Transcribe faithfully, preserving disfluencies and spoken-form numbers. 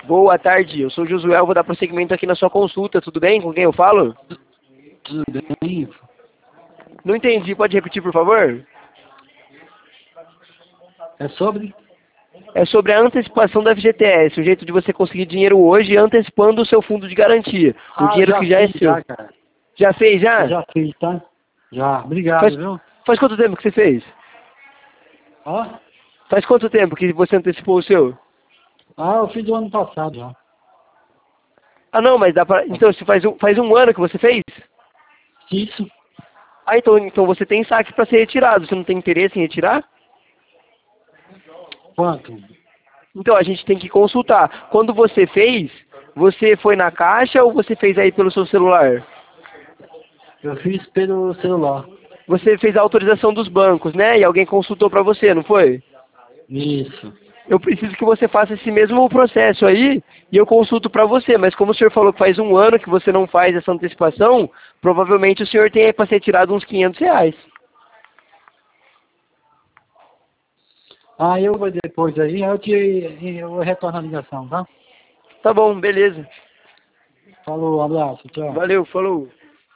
Boa tarde, eu sou o Josué, vou dar prosseguimento aqui na sua consulta, tudo bem? Com quem eu falo? Tudo bem? Não entendi, pode repetir, por favor? É sobre? É sobre a antecipação da F G T S, o jeito de você conseguir dinheiro hoje antecipando o seu fundo de garantia. Um Ah, dinheiro já que já é fiz, seu. já, cara. Já fez, Eu já? já fiz, tá? Já. Obrigado, Faz, viu? faz quanto tempo que você fez? Ó. Faz quanto tempo que você antecipou o seu? Ah, eu fiz do ano passado já. Ah, não, mas dá pra... Então, se faz um, faz um ano que você fez? Isso. Ah, então, então você tem saque para ser retirado. Você não tem interesse em retirar? Quanto? Então, a gente tem que consultar. Quando você fez, você foi na caixa ou você fez aí pelo seu celular? Eu fiz pelo celular. Você fez a autorização dos bancos, né? E alguém consultou para você, não foi? Isso. Eu preciso que você faça esse mesmo processo aí e eu consulto para você. Mas como o senhor falou que faz um ano que você não faz essa antecipação, provavelmente o senhor tem aí para ser tirado uns quinhentos reais. Ah, eu vou depois aí, eu te eu retorno a ligação, tá? Tá bom, beleza. Falou, um abraço, tchau. Valeu, falou.